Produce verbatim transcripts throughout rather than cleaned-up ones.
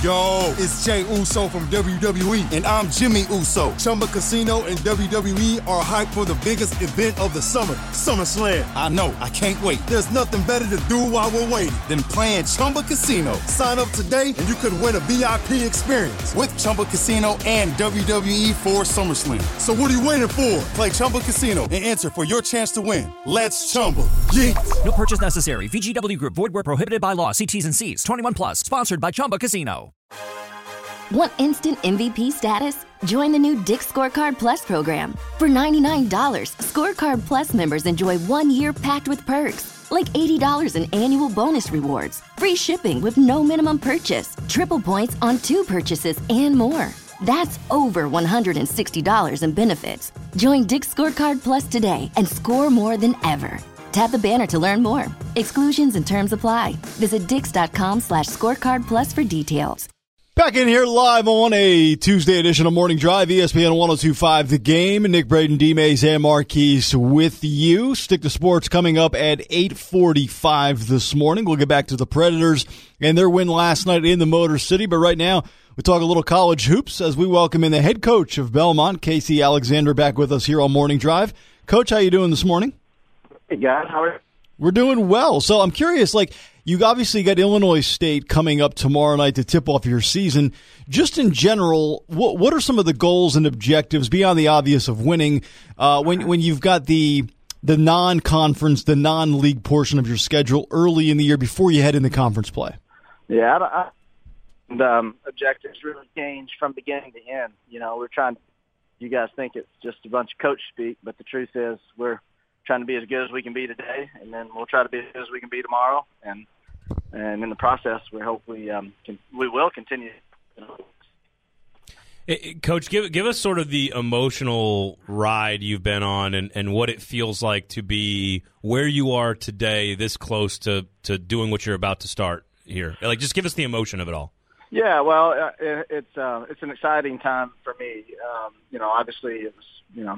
Yo, it's Jay Uso from W W E, and I'm Jimmy Uso. Chumba Casino and W W E are hyped for the biggest event of the summer, SummerSlam. I know, I can't wait. There's nothing better to do while we're waiting than playing Chumba Casino. Sign up today and you could win a V I P experience with Chumba Casino and W W E for SummerSlam. So what are you waiting for? Play Chumba Casino and enter for your chance to win. Let's Chumba. Yeet. No purchase necessary. V G W Group. Void where prohibited by law. See T's and C's. twenty-one plus. Sponsored by Chumba Casino. Want instant M V P status? Join the new Dick's Scorecard Plus program. For ninety-nine dollars, Scorecard Plus members enjoy one year packed with perks, like eighty dollars in annual bonus rewards, free shipping with no minimum purchase, triple points on two purchases, and more. That's over one hundred sixty dollars in benefits. Join Dick's Scorecard Plus today and score more than ever. Tap the banner to learn more. Exclusions and terms apply. Visit dix.com slash scorecard plus for details. Back in here live on a Tuesday edition of Morning Drive, E S P N one oh two point five The Game. Nick Braden, D-Mays, and Marquise with you. Stick to Sports coming up at eight forty-five this morning. We'll get back to the Predators and their win last night in the Motor City. But right now, we talk a little college hoops as we welcome in the head coach of Belmont, Casey Alexander, back with us here on Morning Drive. Coach, how you doing this morning? Hey, guys. How are you? We're doing well. So I'm curious, like, you obviously got Illinois State coming up tomorrow night to tip off your season. Just in general, what what are some of the goals and objectives beyond the obvious of winning uh, when when you've got the the non-conference, the non-league portion of your schedule early in the year before you head into conference play? Yeah, I, I, and, um, objectives really change from beginning to end. You know, we're trying. You guys think it's just a bunch of coach speak, but the truth is we're trying to be as good as we can be today, and then we'll try to be as good as we can be tomorrow. And and in the process, we hope we um, can, we will continue. Hey, Coach, give give us sort of the emotional ride you've been on, and, and what it feels like to be where you are today, this close to, to doing what you're about to start here. Like, just give us the emotion of it all. Yeah, well, uh, it, it's uh, it's an exciting time for me. Um, you know, obviously it was you know.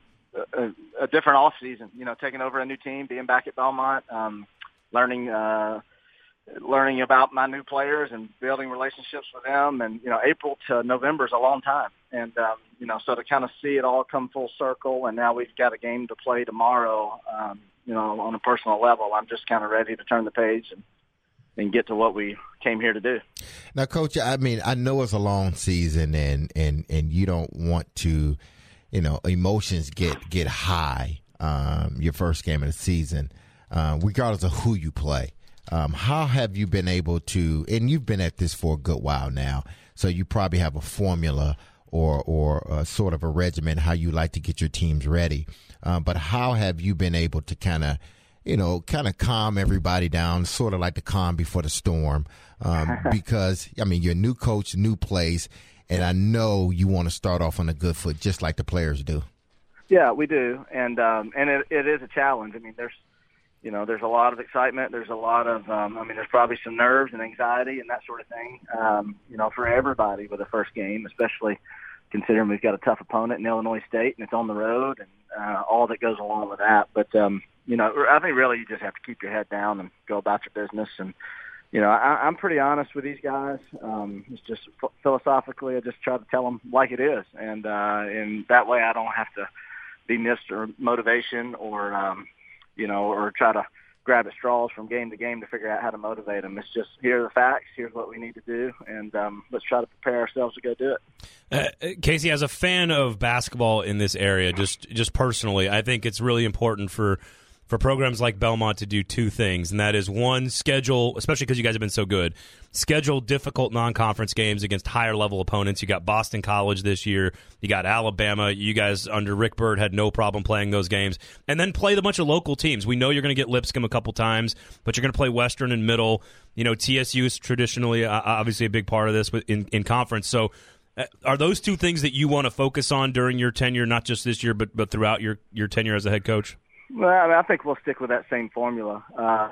A, a different off season, you know, taking over a new team, being back at Belmont, um, learning, uh, learning about my new players and building relationships with them. And, you know, April to November is a long time. And, um, you know, so to kind of see it all come full circle, and now we've got a game to play tomorrow, um, you know, on a personal level, I'm just kind of ready to turn the page and, and get to what we came here to do. Now, Coach, I mean, I know it's a long season and, and, and you don't want to, you know, emotions get, get high um, your first game of the season, uh, regardless of who you play. Um, how have you been able to, and you've been at this for a good while now, so you probably have a formula or or a sort of a regimen how you like to get your teams ready. Um, but how have you been able to kind of, you know, kind of calm everybody down, sort of like the calm before the storm? Um, because, I mean, you're a new coach, new place, and I know you want to start off on a good foot, just like the players do. Yeah, we do, and um, and it, it is a challenge. I mean, there's, you know, there's a lot of excitement. There's a lot of, um, I mean, there's probably some nerves and anxiety and that sort of thing. Um, you know, for everybody with the first game, especially considering we've got a tough opponent in Illinois State and it's on the road and uh, all that goes along with that. But um, you know, I think really you just have to keep your head down and go about your business. And you know, I, I'm pretty honest with these guys. Um, it's just philosophically, I just try to tell them like it is, and uh, and that way I don't have to be Mister Motivation or um, you know, or try to grab at straws from game to game to figure out how to motivate them. It's just, here are the facts, here's what we need to do, and um, let's try to prepare ourselves to go do it. Uh, Casey, as a fan of basketball in this area, just just personally, I think it's really important for for programs like Belmont to do two things, and that is, one, schedule, especially because you guys have been so good, schedule difficult non-conference games against higher-level opponents. You got Boston College this year. You got Alabama. You guys, under Rick Byrd, had no problem playing those games. And then play the bunch of local teams. We know you're going to get Lipscomb a couple times, but you're going to play Western and Middle. You know, T S U is traditionally, uh, obviously, a big part of this in, in conference. So uh, are those two things that you want to focus on during your tenure, not just this year, but, but throughout your, your tenure as a head coach? Well, I, mean, I think we'll stick with that same formula. Uh,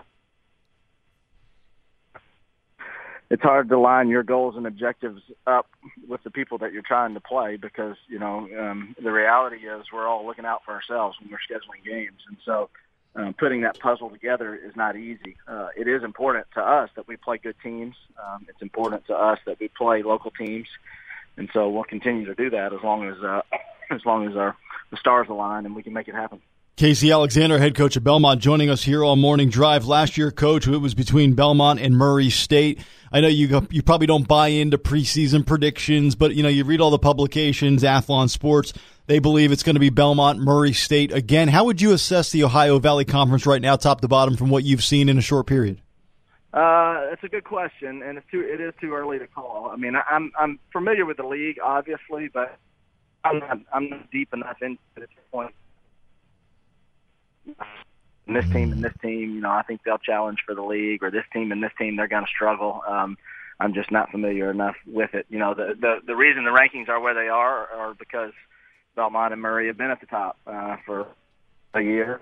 it's hard to line your goals and objectives up with the people that you're trying to play because, you know, um, the reality is we're all looking out for ourselves when we're scheduling games. And so uh, putting that puzzle together is not easy. Uh, it is important to us that we play good teams. Um, it's important to us that we play local teams, and so we'll continue to do that as long as uh, as long as our the stars align and we can make it happen. Casey Alexander, head coach of Belmont, joining us here on Morning Drive. Last year, coach, it was between Belmont and Murray State. I know you you probably don't buy into preseason predictions, but you know you read all the publications, Athlon Sports. They believe it's going to be Belmont, Murray State again. How would you assess the Ohio Valley Conference right now, top to bottom, from what you've seen in a short period? Uh, that's a good question, and it's too it is too early to call. I mean, I'm I'm familiar with the league, obviously, but I'm not I'm not deep enough into it at this point. And this team and this team, you know, I think they'll challenge for the league, or this team and this team, they're going to struggle. Um, I'm just not familiar enough with it. You know, the, the the reason the rankings are where they are are because Belmont and Murray have been at the top uh, for a year.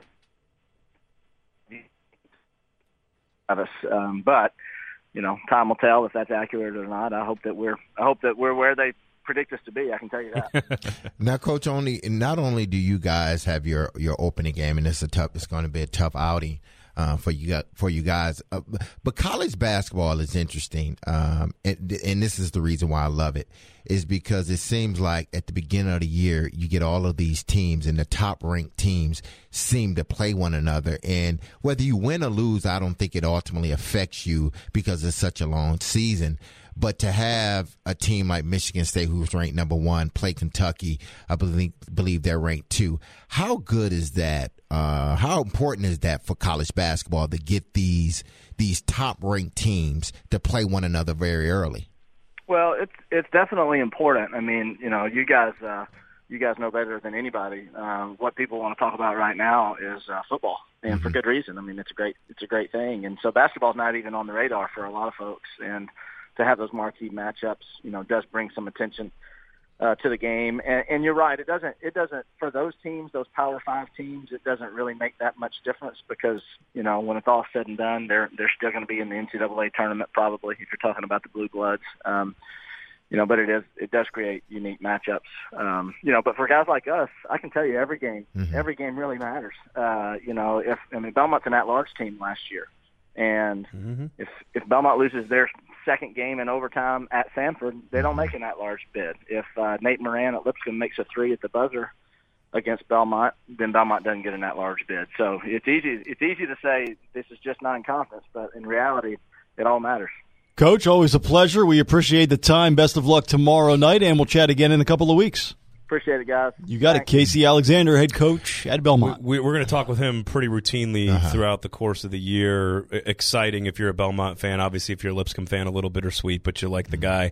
Um, but you know, time will tell if that's accurate or not. I hope that we're I hope that we're where they predict us to be. I can tell you that. Now, Coach, only not only do you guys have your, your opening game, and it's a tough, it's going to be a tough outing uh, for you for you guys, uh, but college basketball is interesting, um, and, and this is the reason why I love it, is because it seems like at the beginning of the year you get all of these teams, and the top ranked teams seem to play one another, and whether you win or lose, I don't think it ultimately affects you because it's such a long season. But to have a team like Michigan State, who's ranked number one, play Kentucky, I believe believe they're ranked two. How good is that? Uh, how important is that for college basketball to get these these top ranked teams to play one another very early? Well, it's it's definitely important. I mean, you know, you guys uh, you guys know better than anybody. Uh, what people want to talk about right now is uh, football, and mm-hmm. for good reason. I mean, it's a great it's a great thing, and so basketball's not even on the radar for a lot of folks, and to have those marquee matchups, you know, does bring some attention uh, to the game. And, and you're right, it doesn't, it doesn't, for those teams, those Power Five teams, it doesn't really make that much difference because, you know, when it's all said and done, they're they're still going to be in the N C double A tournament probably if you're talking about the Blue Bloods. Um, you know, but it is it does create unique matchups. Um, you know, but for guys like us, I can tell you every game, mm-hmm. every game really matters. Uh, you know, if I mean Belmont's an at-large team last year, and mm-hmm. if if Belmont loses their second game in overtime at Sanford, they don't make an at-large bid. If uh, Nate Moran at Lipscomb makes a three at the buzzer against Belmont, then Belmont doesn't get an at-large bid. So it's easy. It's easy to say this is just non-conference, but in reality, it all matters. Coach, always a pleasure. We appreciate the time. Best of luck tomorrow night, and we'll chat again in a couple of weeks. Appreciate it, guys. You got Thanks. it. Casey Alexander, head coach at Belmont. We, we're going to talk with him pretty routinely uh-huh. throughout the course of the year. Exciting if you're a Belmont fan. Obviously, if you're a Lipscomb fan, a little bittersweet, but you like the guy.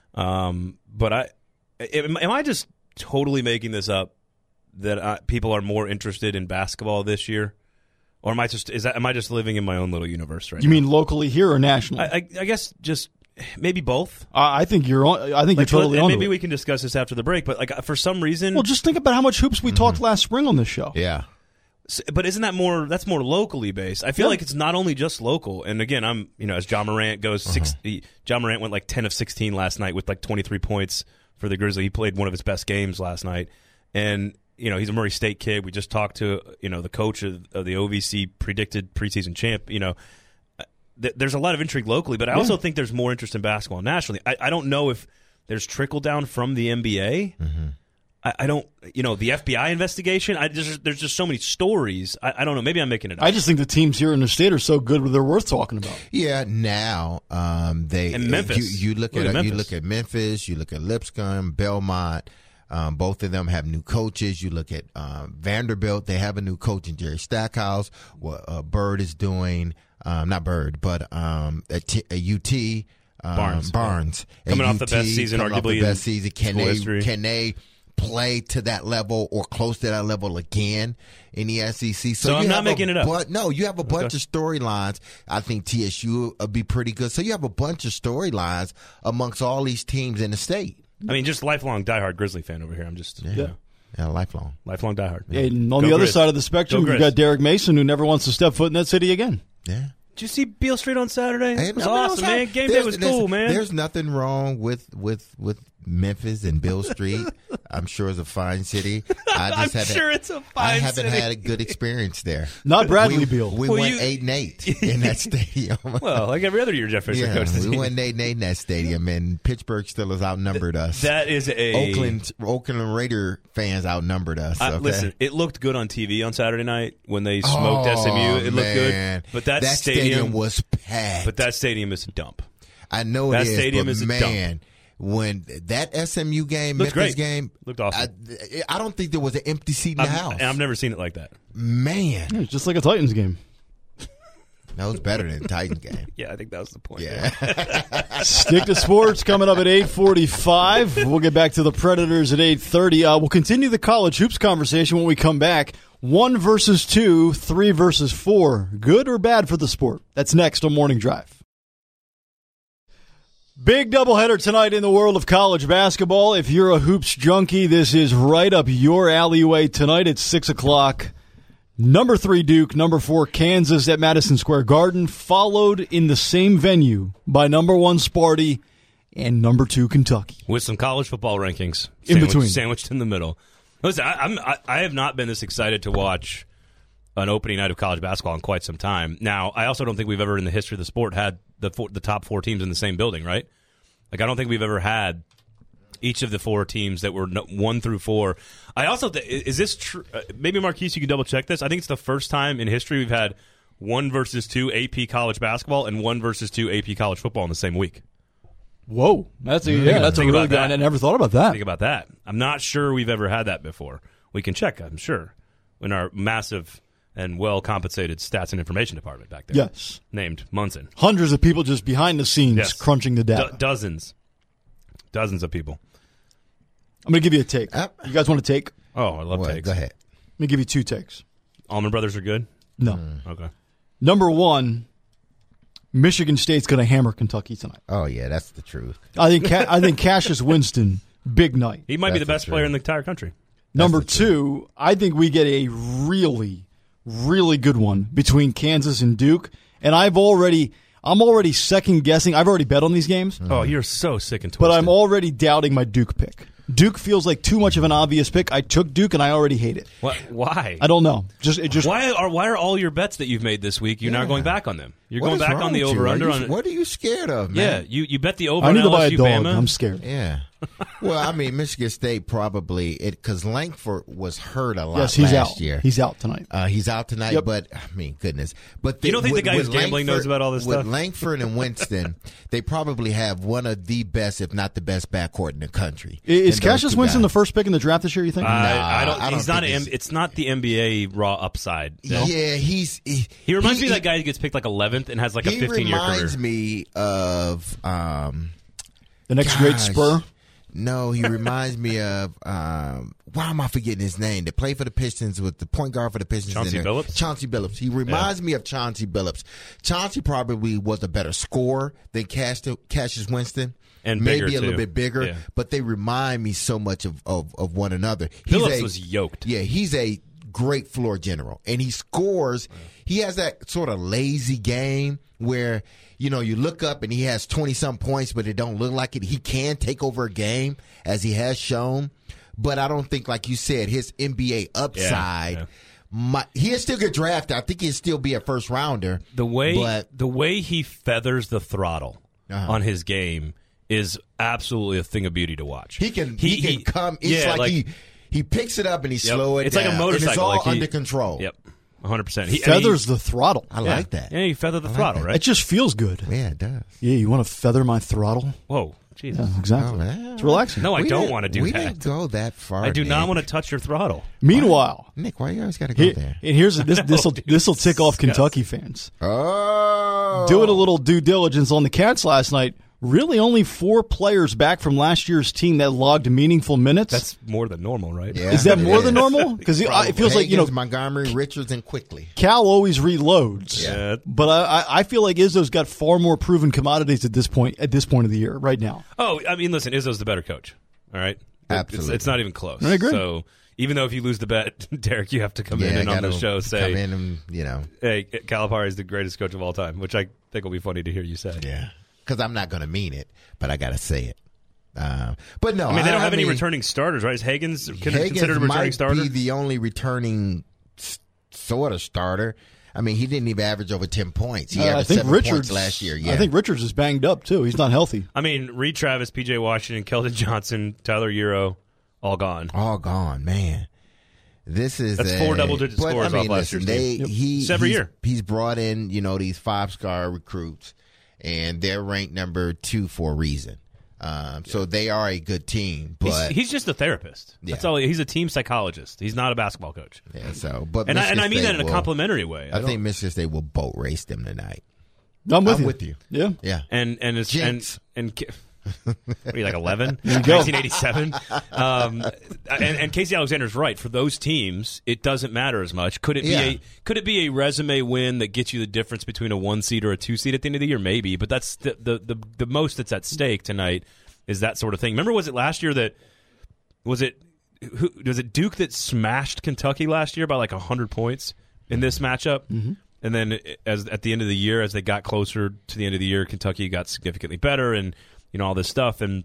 Um, but I, am, am I just totally making this up that I, people are more interested in basketball this year? Or am I just is that am I just living in my own little universe right you now? You mean locally here or nationally? I, I, I guess just maybe both. Uh, I think you're on. I think like, you're totally on. Maybe we can discuss this after the break. But like for some reason, well, just think about how much hoops we mm-hmm. talked last spring on this show. Yeah, so, but isn't that more? That's more locally based. I feel yeah. like it's not only just local. And again, I'm you know as John Morant goes, uh-huh. six, he, John Morant went like ten of sixteen last night with like twenty-three points for the Grizzlies. He played one of his best games last night, and. You know, he's a Murray State kid. We just talked to, you know, the coach of, of the O V C predicted preseason champ. You know, th- there's a lot of intrigue locally, but I yeah. also think there's more interest in basketball nationally. I, I don't know if there's trickle down from the N B A. Mm-hmm. I, I don't, you know, the F B I investigation. I just, there's just so many stories. I, I don't know. Maybe I'm making it up. I just think the teams here in the state are so good they're worth talking about. Yeah, now um, they and Memphis. You, you look, look at, at you look at Memphis. You look at Lipscomb, Belmont. Um, both of them have new coaches. You look at um, Vanderbilt; they have a new coach in Jerry Stackhouse. What uh, Bird is doing, um, not Bird, but um, at, T- at U T um, Barnes, Barnes coming at off U T, the best season, arguably arguably the best season. Can they history. can they play to that level or close to that level again in the S E C? So, so I'm not making a, it up. But no, you have a bunch okay. of storylines. I think T S U will be pretty good. So you have a bunch of storylines amongst all these teams in the state. I mean, just lifelong diehard Grizzly fan over here. I'm just yeah, you know, yeah lifelong, lifelong diehard. Yeah. And on Go the other Grizz. side of the spectrum, you've got Derek Mason, who never wants to step foot in that city again. Yeah. Did you see Beale Street on Saturday? Hey, It was I mean, awesome, it was man. Game there's, day was cool, man. There's nothing wrong with with with Memphis and Beale Street. I'm sure it's a fine city. I I'm just sure had, it's a fine I haven't city. had a good experience there. Not Bradley we, Beal. We Well, went you- eight and eight in that stadium. Well, like every other year, Jeff Fisher yeah, coached the we team. went eight and eight in that stadium, and Pittsburgh Steelers outnumbered us. That is a Oakland Oakland Raider fans outnumbered us. I, okay? Listen, it looked good on T V on Saturday night when they smoked oh, S M U. It looked man. good, but that, that stadium, was packed. but that stadium is a dump. I know that it is, stadium but is a man, dump. when that S M U game, Looked Memphis great. game, Looked awesome. I, I don't think there was an empty seat in the I've, house. and I've never seen it like that. Man, It's just like a Titans game. that was better than the Titans game. Yeah, I think that was the point. Yeah. Stick to sports coming up at eight forty-five. We'll get back to the Predators at eight thirty. Uh, we'll continue the college hoops conversation when we come back. One versus two, three versus four. Good or bad for the sport? That's next on Morning Drive. Big doubleheader tonight in the world of college basketball. If you're a hoops junkie, this is right up your alleyway tonight at six o'clock. Number three Duke, number four Kansas at Madison Square Garden, followed in the same venue by number one Sparty and number two Kentucky. With some college football rankings In sandwiched, between. sandwiched in the middle. Listen, I, I'm, I, I have not been this excited to watch an opening night of college basketball in quite some time. Now, I also don't think we've ever in the history of the sport had the four, the top four teams in the same building, right? Like, I don't think we've ever had each of the four teams that were no, one through four. I also th- is this true? Uh, maybe Marquise, you can double check this. I think it's the first time in history we've had one versus two A P college basketball and one versus two A P college football in the same week. Whoa, that's a, yeah, that's a Think really about good. that. I never thought about that. Think about that. I'm not sure we've ever had that before. We can check, I'm sure, in our massive and well-compensated stats and information department back there. Yes, Named Munson. hundreds of people just behind the scenes Yes. crunching the data. Do- dozens. Dozens of people. I'm going to give you a take. Uh, You guys want a take? Oh, I love What? takes. Go ahead. Let me give you two takes. Allman Brothers are good? No. Okay. Number one, Michigan State's going to hammer Kentucky tonight. Oh yeah, that's the truth. I think Ca- I think Cassius Winston, big night. He might be That's the best the player truth. in the entire country. Number the two, I think we get a really, really good one between Kansas and Duke. And I've already, I'm already second guessing. I've already bet on these games, Oh, you're so sick and twisted. but I'm already doubting my Duke pick. Duke feels like too much of an obvious pick. I took Duke and I already hate it. What? Why? I don't know. Just it just Why are why are all your bets that you've made this week? You're not going back on them. You're What going is back wrong on the with you? over under Are you- on. What are you scared of, Yeah, man? you you bet the over I on need to buy a L S U dog. Bama. I'm scared. Yeah. Well, I mean, Michigan State probably it because Langford was hurt a lot Yes, he's last out. year. He's out tonight. Uh, he's out tonight, Yep. but I mean, goodness. But You don't think the with- guy who's with gambling knows about all this with stuff? Langford and Winston, they probably have one of the best, if not the best, backcourt in the country. Is And those Cassius two Winston guys. the first pick in the draft this year? You think? I, I don't. Nah, I don't he's not. think A, he's- it's not the N B A raw upside. No? Yeah, he's he, He reminds he- me of that guy who gets picked like eleventh and has like a He fifteen year career. reminds me of um, the next great gosh. Spur. No, he reminds me of um, why am I forgetting his name? They play for the Pistons with the point guard for the Pistons. Chauncey in there. Billups? Chauncey Billups. He reminds me of Chauncey Billups. Chauncey probably was a better scorer than Cassius, Cassius Winston. And maybe bigger, a little too. bit bigger, Yeah. but they remind me so much of, of, of one another. He's Billups a- was yoked. Yeah, he's a great floor general, and he scores. He has that sort of lazy game where you know you look up and he has twenty some points, but it don't look like it. He can take over a game as he has shown, but I don't think, like you said, his N B A upside. yeah. Might, he'll still get drafted. I think he'll still be a first rounder. The way but the way he feathers the throttle Uh-huh. on his game is absolutely a thing of beauty to watch. he can he, can come. It's yeah, like, he he picks it up and he Yep. slow it It's down. like a motorcycle. And it's all like he- under control. Yep, one hundred percent. He Feathers the throttle. I like that. Yeah, you feather the like throttle, that. right? It just feels good. Yeah, it does. Yeah, you want to feather my throttle? Whoa, Jesus. Yeah, exactly. Oh, man. It's relaxing. No, I We don't didn't- want to do we that. didn't go that far. I do not Nick. want to touch your throttle. Meanwhile, Nick, why you always got to go here, there? and here's this. This will dude, this will tick off disgusting. Kentucky fans. Oh, Doing a little due diligence on the Cats last night. Really, only four players back from last year's team that logged meaningful minutes. That's more than normal, right? Yeah, Is that it more than is. normal? Because it, it feels like you know Higgins, Montgomery, Richards, and Quickly. Cal always reloads. Yeah. But I, I- I feel like Izzo's got far more proven commodities at this point. At this point of the year, right now. Oh, I mean, listen, Izzo's the better coach. All right, Absolutely. It's, it's not even close. I agree. So even though if you lose the bet, Derek, you have to come in Yeah, and on the gotta show say, come in and you know, "Hey, Calipari is the greatest coach of all time," which I think will be funny to hear you say. yeah, because I'm not going to mean it, but I got to say it. Uh, but no, I mean they don't I, have I any mean, returning starters, right? Is Higgins, Higgins considered a returning might starter? be the only returning s- sort of starter. I mean, he didn't even average over ten points. He Uh, I averaged think seven Richards points last year. Yeah. I think Richards is banged up too. He's not healthy. I mean, Reed Travis, P J Washington, Keldon Johnson, Tyler Euro, all gone. all gone, man. This is That's a, four double-digit but, scores I mean, off last listen, year's they, team. he, It's every he's, year. He's brought in, you know, these five-star recruits, and they're ranked number two for a reason. Um, so they are a good team, but He's, he's just a therapist. That's Yeah. all. He's a team psychologist. He's not a basketball coach. yeah. So, but And I, and Michigan I mean State that in a will- complimentary way. I, I think Michigan State will boat race them tonight. I'm with I'm you. with you. Yeah. Yeah, and and it's Jinx. and and Ki- what are you like eleven? you go. nineteen eighty-seven. Um, and, and Casey Alexander's right. For those teams, it doesn't matter as much. Could it be Yeah. a could it be a resume win that gets you the difference between a one seed or a two seed at the end of the year? Maybe, but that's the the the, the most that's at stake tonight is that sort of thing. Remember, was it last year that was it who was it Duke that smashed Kentucky last year by like a hundred points in this matchup? Mm-hmm. And then as at the end of the year, as they got closer to the end of the year, Kentucky got significantly better, and you know all this stuff. And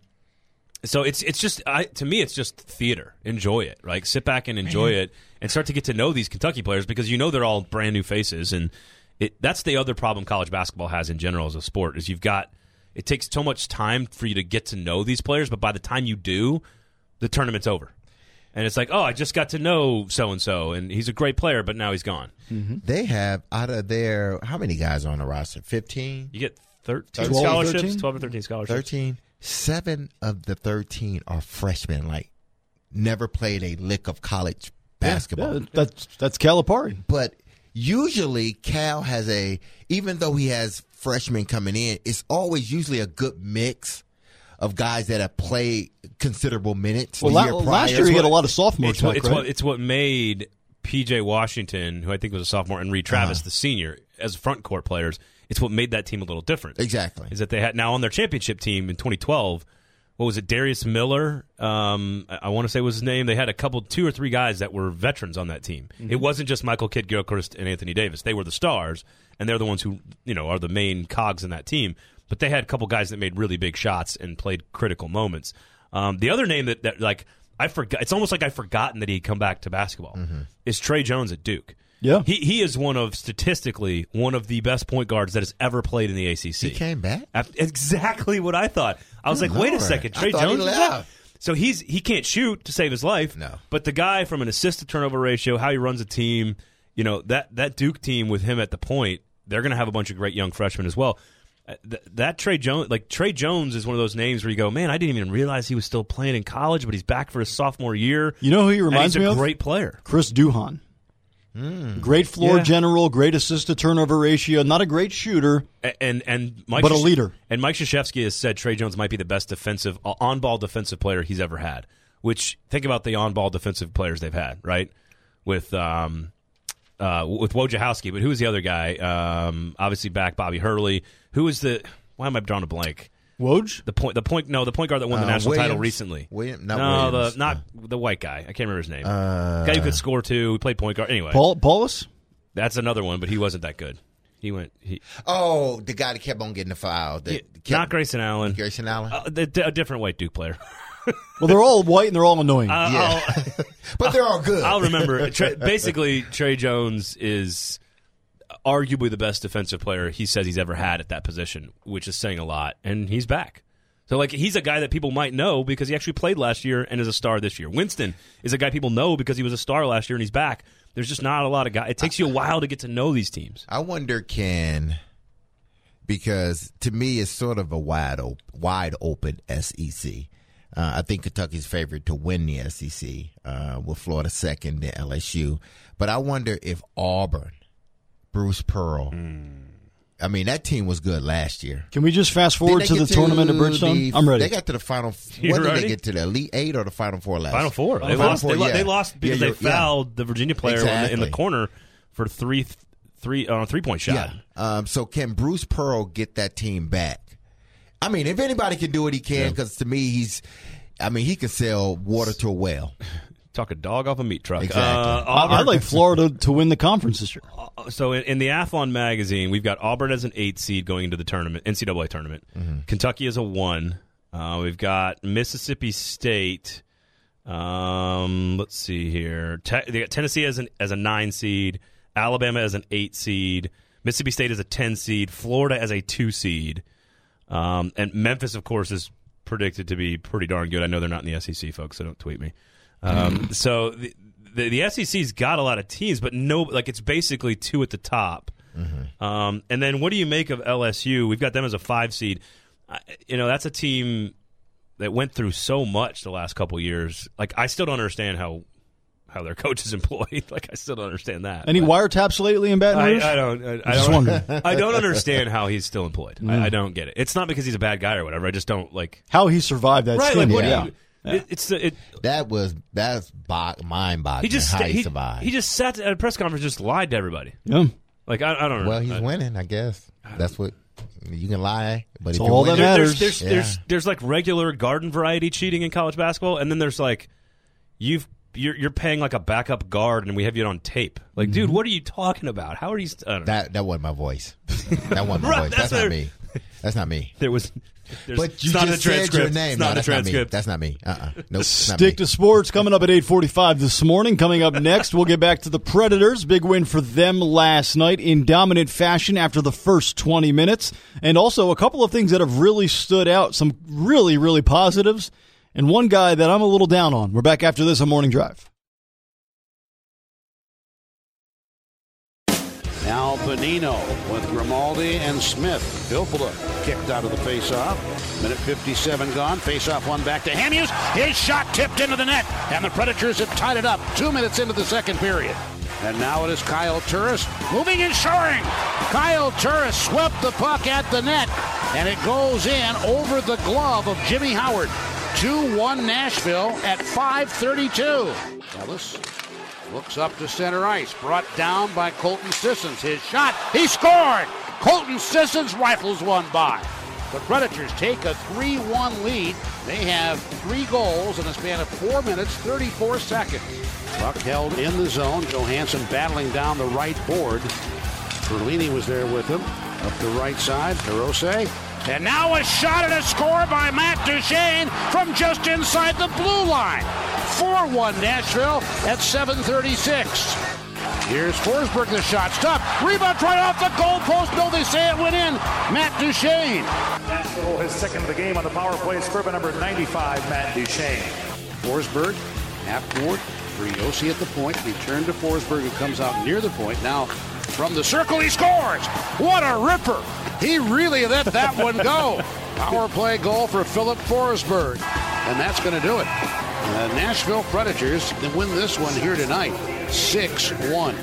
so it's it's just I, to me, it's just theater. Enjoy it, like sit back and enjoy it, and start to get to know these Kentucky players because you know they're all brand new faces, and it that's the other problem college basketball has in general as a sport is you've got it takes so much time for you to get to know these players, but by the time you do, the tournament's over. And it's like, oh, I just got to know so-and-so, and he's a great player, but now he's gone. mm-hmm. They have out of their how many guys are on the roster? Fifteen. You get thirteen twelve, scholarships, thirteen? twelve or thirteen scholarships. Thirteen. Seven of the thirteen are freshmen. Like never played a lick of college basketball. Yeah, that's that's Calipari. But usually Cal has a, even though he has freshmen coming in, it's always usually a good mix of guys that have played considerable minutes. Well, the la- year last prior. year he had a lot of sophomore It's what, talk, it's, right? what, it's what made P J Washington, who I think was a sophomore, and Reed Travis, Uh-huh. the senior, as front court players, it's what made that team a little different. Exactly. Is that they had now on their championship team in twenty twelve, what was it, Darius Miller, um, I, I want to say was his name. They had a couple, two or three guys that were veterans on that team. Mm-hmm. It wasn't just Michael Kidd-Gilchrist and Anthony Davis. They were the stars, and they're the ones who, you know, are the main cogs in that team. But they had a couple guys that made really big shots and played critical moments. Um, the other name that, that, like, I forgot, it's almost like I've forgotten that he'd come back to basketball, Mm-hmm. is Trey Jones at Duke. Yeah. He he is one of, statistically, one of the best point guards that has ever played in the A C C. He came back? After, exactly what I thought. I was Good like, wait a Lord. second, I Trey thought he Jones is back? left. So he's he can't shoot to save his life. No. But the guy from an assist to turnover ratio, how he runs a team, you know, that, that Duke team with him at the point, they're going to have a bunch of great young freshmen as well. Uh, th- that Trey Jones, like Trey Jones is one of those names where you go, man, I didn't even realize he was still playing in college, but he's back for his sophomore year. You know who he and reminds he's me a of? great player. Chris Duhon. Great floor Yeah. general, great assist to turnover ratio. Not a great shooter, A- And and Mike but a Krzyz- leader. And Mike Krzyzewski has said Trey Jones might be the best defensive on ball defensive player he's ever had. Which think about the on ball defensive players they've had, right? With um uh with Wojciechowski, but who was the other guy? Um obviously back Bobby Hurley. Who was the why am I drawing a blank? Woj? The point the point no, the point guard that won the Uh, national title Williams? recently. William- not no, Williams. the not the white guy. I can't remember his name. Uh, guy who could score too. He played point guard. Anyway, Paul Paulus? that's another one, but he wasn't that good. He went he Oh, the guy that kept on getting the foul. That kept, not Grayson Allen. Grayson Allen. Uh, the, a different white Duke player. Well, they're all white and they're all annoying. Uh, yeah. I'll, But they're all good. I'll remember. Trey, basically, Trey Jones is arguably the best defensive player he says he's ever had at that position, which is saying a lot. And he's back. So, like, he's a guy that people might know because he actually played last year and is a star this year. Winston is a guy people know because he was a star last year and he's back. There's just not a lot of guys. It takes you a while to get to know these teams. I wonder, can, because to me it's sort of a wide open, wide open S E C. Uh, I think Kentucky's favored to win the S E C, uh, with Florida second, then L S U. But I wonder if Auburn, Bruce Pearl, I mean, that team was good last year. Can we just fast forward Didn't to they the get tournament at Bridgestone? the- I'm ready. They got to the final. You What did ready? they get to? The Elite Eight or the Final Four last? Final four. They Final lost. Four, they, lo- yeah. they lost because Yeah, they you're- yeah. fouled the Virginia player in, the, in the Exactly. corner for three, three on a three point shot. Yeah. Um, so can Bruce Pearl get that team back? I mean, if anybody can do it, he can. Because to me, he's. I mean, he can sell water to a well. Talk a dog off a meat truck. Exactly. Uh, I- Auburn- I'd like Florida to win the conference this year. So in, in the Athlon magazine, we've got Auburn as an eight seed going into the tournament, N C double A tournament. Mm-hmm. Kentucky as a one, Uh, we've got Mississippi State. Um, let's see here. Te- they got Tennessee as an as a nine seed, Alabama as an eight seed, Mississippi State as a ten seed, Florida as a two seed, um, and Memphis, of course, is predicted to be pretty darn good. I know they're not in the S E C, folks, so don't tweet me. Um, so the, the the S E C's got a lot of teams, but no, like it's basically two at the top. Mm-hmm. Um, and then what do you make of L S U? We've got them as a five seed. I, you know, that's a team that went through so much the last couple of years. Like, I still don't understand how how their coach is employed. Like, I still don't understand that. Any but wiretaps lately in Baton Rouge? I, I don't. I, I just don't, wondering. I don't understand how he's still employed. Mm. I, I don't get it. It's not because he's a bad guy or whatever. I just don't like how he survived that right. stint. Like, what yeah. do you, yeah. It, it's it. That was that's bo- mind boggling. He just how he, he, survived. he just sat at a press conference, just lied to everybody. Yeah. Like I, I don't know. Well, he's I, winning, I guess. That's what you can lie, but It's if you're all that winning, matters. There's there's, Yeah. there's there's like regular garden variety cheating in college basketball, and then there's like you've you're you're paying like a backup guard, and we have you on tape. Like, mm-hmm. dude, what are you talking about? How are you? St- I don't know. that that wasn't my voice. That wasn't my Right, voice. that's That's, not what- me. That's not me. There was. There's, But you it's not in just the said transcript. your name. It's No, not in the that's not me. transcript. That's not me. Uh-uh. Nope. not me. Stick to sports coming up at eight forty-five this morning. Coming up next, we'll get back to the Predators. Big win for them last night in dominant fashion after the first twenty minutes. And also a couple of things that have really stood out, some really, really positives, and one guy that I'm a little down on. We're back after this on Morning Drive. Now Bonino with Grimaldi and Smith. Filppula kicked out of the faceoff. Minute fifty-seven gone. Faceoff one back to Hamhuis. His shot tipped into the net, and the Predators have tied it up two minutes into the second period. And now it is Kyle Turris moving and shoring. Kyle Turris swept the puck at the net, and it goes in over the glove of Jimmy Howard. two one Nashville at five thirty-two. Ellis looks up to center ice, brought down by Colton Sissons. His shot, he scored! Colton Sissons rifles one by. The Predators take a three one lead. They have three goals in a span of four minutes, thirty-four seconds. Puck held in the zone. Johansson battling down the right board. Perlini was there with him. Up the right side, Hirose. And now a shot and a score by Matt Duchene from just inside the blue line. four one Nashville at seven thirty-six. Here's Forsberg, the shot stopped. Rebound right off the goalpost. No, they say it went in. Matt Duchene. Nashville, his second of the game on the power play. Score by number ninety-five, Matt Duchene. Forsberg, half court. Hirose at the point. Return to Forsberg, who comes out near the point. Now from the circle, he scores. What a ripper. He really let that one go. Power play goal for Philip Forsberg. And that's going to do it. The Nashville Predators win this one here tonight, six one.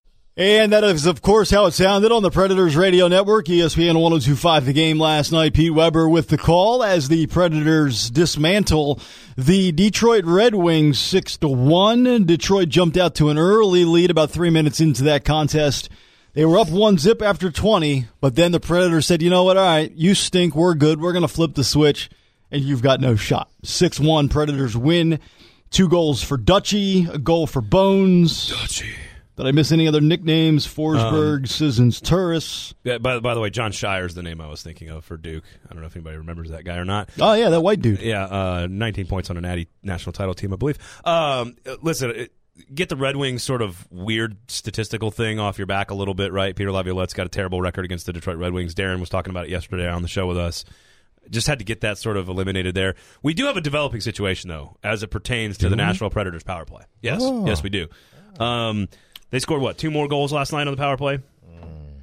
And that is, of course, how it sounded on the Predators Radio Network, E S P N one oh two point five The Game last night. Pete Weber with the call as the Predators dismantle the Detroit Red Wings six to one. Detroit jumped out to an early lead about three minutes into that contest. They were up one zip after twenty, but then the Predators said, you know what, all right, you stink, we're good, we're going to flip the switch, and you've got no shot. six one, Predators win. Two goals for Dutchy, a goal for Bones. Dutchy. Did I miss any other nicknames? Forsberg, um, Sissons, Turris. Yeah, by, by the way, John Shire's the name I was thinking of for Duke. I don't know if anybody remembers that guy or not. Oh, yeah, that white dude. Yeah, uh, nineteen points on a natty national title team, I believe. Um, listen, it, get the Red Wings sort of weird statistical thing off your back a little bit, right? Peter Laviolette's got a terrible record against the Detroit Red Wings. Darren was talking about it yesterday on the show with us. Just had to get that sort of eliminated there. We do have a developing situation, though, as it pertains to do the we? Nashville Predators power play. Yes, oh. yes, we do. Um, they scored, what, two more goals last night on the power play? Mm.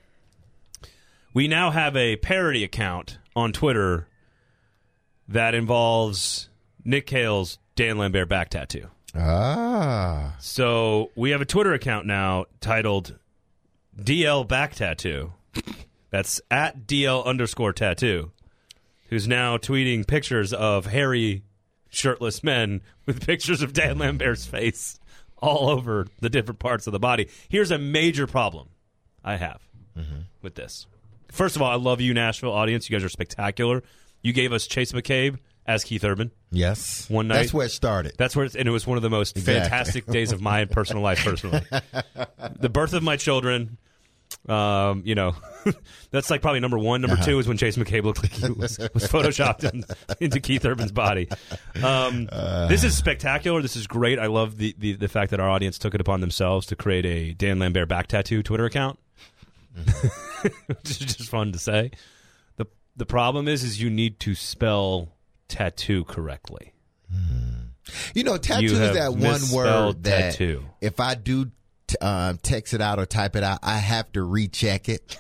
We now have a parody account on Twitter that involves Nick Cale's Dan Lambert back tattoo. Ah. So we have a Twitter account now titled D L Back Tattoo. That's at D L underscore tattoo. Who's now tweeting pictures of hairy, shirtless men with pictures of Dan Lambert's face all over the different parts of the body. Here's a major problem I have mm-hmm. with this. First of all, I love you, Nashville audience. You guys are spectacular. You gave us Chase McCabe as Keith Urban. Yes. One night. That's where it started. That's where it's, and it was one of the most exactly. fantastic days of my personal life, personally. The birth of my children, Um, you know, that's like probably number one. Number uh-huh. two is when Chase McCabe looked like he was, was photoshopped in, into Keith Urban's body. Um, uh, this is spectacular. This is great. I love the, the, the fact that our audience took it upon themselves to create a Dan Lambert back tattoo Twitter account. Which is just fun to say. The the problem is, is you need to spell tattoo correctly. Hmm. You know, tattoo you is that one word that tattoo. If I do Um, text it out or type it out, I have to recheck it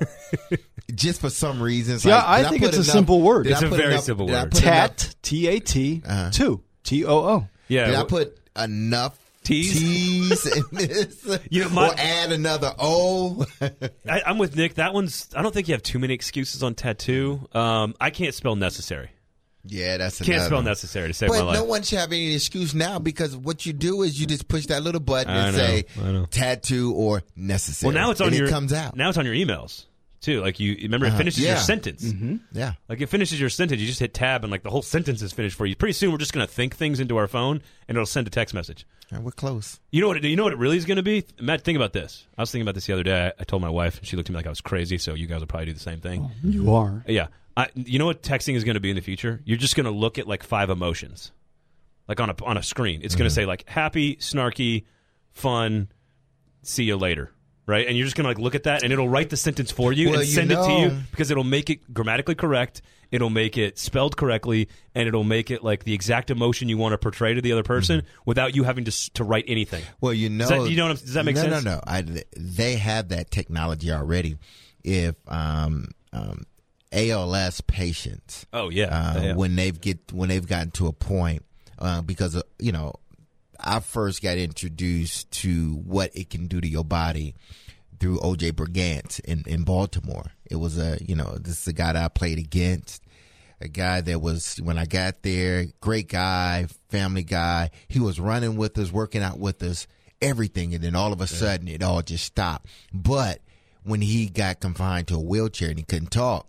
just for some reasons. Yeah, like, I think I it's enough, a simple word. It's a very enough, simple word. Tat, T A T, uh-huh. two, T O O. Yeah. Did I put enough T's, T's in this? You know, my, or add another O? I, I'm with Nick. That one's, I don't think you have too many excuses on tattoo. Um, I can't spell necessary. Yeah, that's Can't another. spell necessary to save but my life. no one should have any excuse now because what you do is you just push that little button I and know, say I know. tattoo or necessary. Well, now it's on and your it comes out. Now it's on your emails too. Like you remember, Uh-huh. it finishes Yeah. your sentence. Mm-hmm. Yeah, like it finishes your sentence. You just hit tab, and like the whole sentence is finished for you. Pretty soon, we're just going to think things into our phone, and it'll send a text message. And we're close. You know what? It, you know what it really is going to be. Matt, think about this. I was thinking about this the other day. I, I told my wife, and she looked at me like I was crazy. So you guys will probably do the same thing. Oh, you are. Yeah. I, you know what texting is going to be in the future? You're just going to look at like five emotions, like on a on a screen. It's mm-hmm. going to say like happy, snarky, fun, see you later, right? And you're just going to like look at that, and it'll write the sentence for you well, and you send know. it to you because it'll make it grammatically correct. It'll make it spelled correctly, and it'll make it like the exact emotion you want to portray to the other person mm-hmm. without you having to to write anything. Well, you know, does that, you know, does that make no, sense? No, no, no. I, they have that technology already. If um um. A L S patients. Oh yeah. Uh, yeah. When they've get when they've gotten to a point, uh, because uh, you know, I first got introduced to what it can do to your body through O J Brigance in, in Baltimore. It was a you know this is a guy that I played against, a guy that was when I got there, great guy, family guy. He was running with us, working out with us, everything, and then all of a sudden it all just stopped. But when he got confined to a wheelchair and he couldn't talk,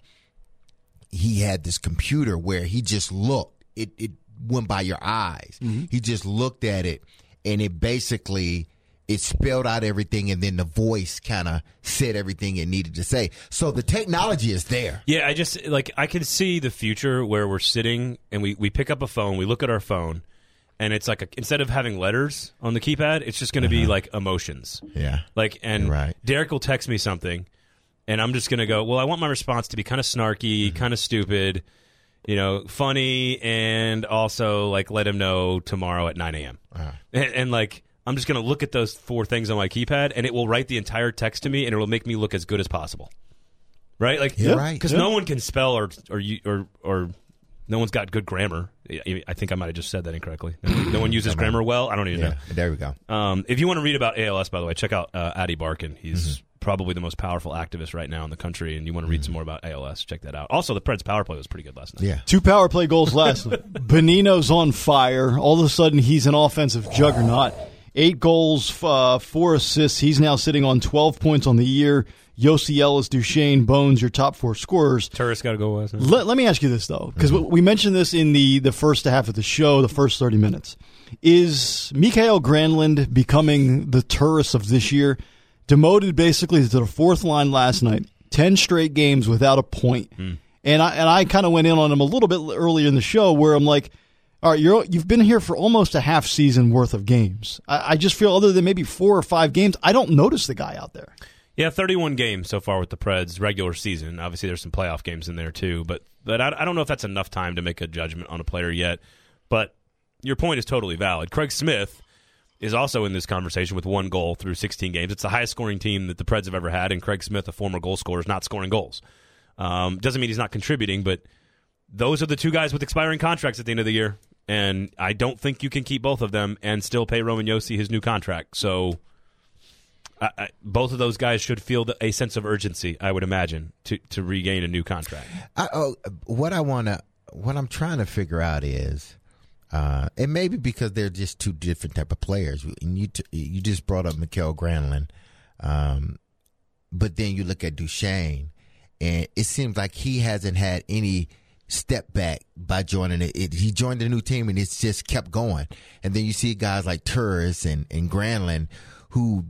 he had this computer where he just looked. It it went by your eyes. Mm-hmm. He just looked at it, and it basically it spelled out everything, and then the voice kind of said everything it needed to say. So the technology is there. Yeah, I just like I can see the future where we're sitting and we, we pick up a phone, we look at our phone, and it's like a, instead of having letters on the keypad, it's just going to uh-huh. be like emotions. Yeah, like and right. Derek will text me something. And I'm just going to go, well, I want my response to be kind of snarky, mm-hmm. kind of stupid, you know, funny, and also, like, let him know tomorrow at nine a.m. Uh-huh. And, and, like, I'm just going to look at those four things on my keypad, and it will write the entire text to me, and it will make me look as good as possible. Right? Like, yeah, right. Because yeah. no one can spell or, or, or, or no one's got good grammar. I think I might have just said that incorrectly. No one uses grammar well. I don't even yeah, know. There we go. Um, if you want to read about A L S, by the way, check out uh, Adi Barkan. He's... Mm-hmm. probably the most powerful activist right now in the country, and you want to read mm. some more about A L S, check that out. Also, the Preds power play was pretty good last night. Yeah. Two power play goals last night. Benino's on fire. All of a sudden, he's an offensive juggernaut. Eight goals, uh, four assists. He's now sitting on twelve points on the year. Yossi Ellis, Duchesne, Bones, your top four scorers. Turris got to go last night. Let, let me ask you this, though, because mm-hmm. we mentioned this in the, the first half of the show, the first thirty minutes. Is Mikael Granlund becoming the Turris of this year? Demoted basically to the fourth line last night. Ten straight games without a point. Mm. And I and I kind of went in on him a little bit earlier in the show where I'm like, all right, you're, you've been here for almost a half season worth of games. I, I just feel other than maybe four or five games, I don't notice the guy out there. Yeah, thirty-one games so far with the Preds, regular season. Obviously, there's some playoff games in there too. But but I, I don't know if that's enough time to make a judgment on a player yet. But your point is totally valid. Craig Smith is also in this conversation with one goal through sixteen games. It's the highest scoring team that the Preds have ever had, and Craig Smith, a former goal scorer, is not scoring goals. Um, doesn't mean he's not contributing, but those are the two guys with expiring contracts at the end of the year, and I don't think you can keep both of them and still pay Roman Josi his new contract. So I, I, both of those guys should feel the, a sense of urgency, I would imagine, to, to regain a new contract. I, oh, what I want to, what I'm trying to figure out is, Uh, and maybe because they're just two different type of players. And you t- you just brought up Mikael Granlund, um, but then you look at Duchesne, and it seems like he hasn't had any step back by joining it. it he joined a new team, and it's just kept going. And then you see guys like Turris and, and Granlund who